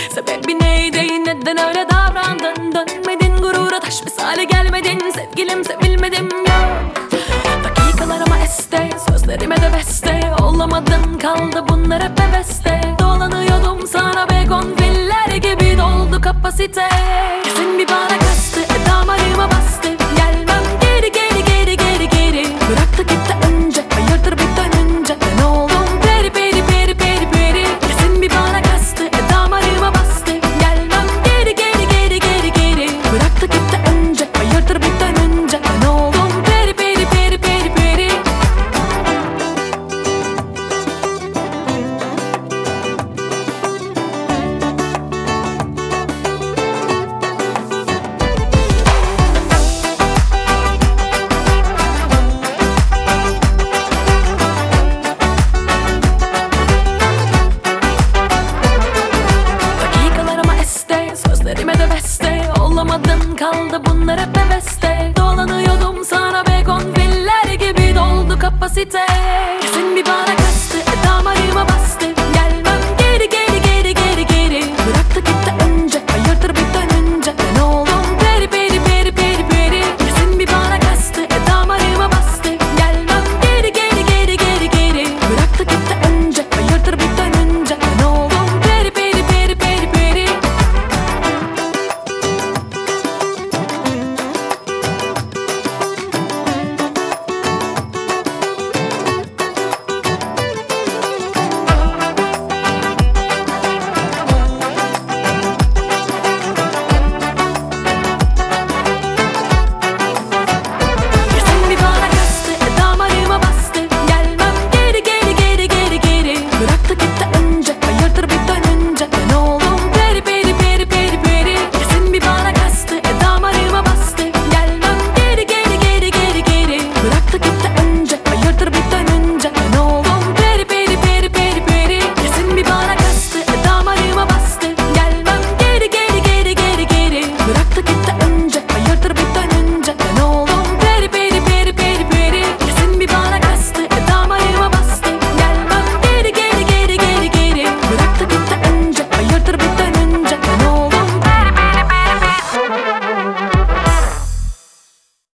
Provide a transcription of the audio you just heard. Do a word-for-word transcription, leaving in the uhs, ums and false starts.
Sebebi neydi, neden öyle davrandın? Dönmedin gurura, taş misali gelmedin. Sevgilim sevilmedim yok. Dakikalar ama este, sözlerime de beste. Olamadım, kaldı bunlar hep heveste. Dolanıyordum sana begon filler gibi, doldu kapasite. Kesin bir bana kastı, e damarıma bastı. Gelmem geri geri geri geri geri. Bıraktı gitti önce, hayırdır bir dönünce. Ben oldum peri peri peri peri peri. Kesin bir bana kastı, e damarıma bastı. Gelmem geri geri geri geri geri. Bıraktı gitti önce, hayırdır bir dönünce. Ben oldum peri peri peri peri peri. Sözlerime de beste. Olamadım, kaldı bunlar hep heveste. Dolanıyordum sana begon filler gibi, doldu kapasite. Kesin bir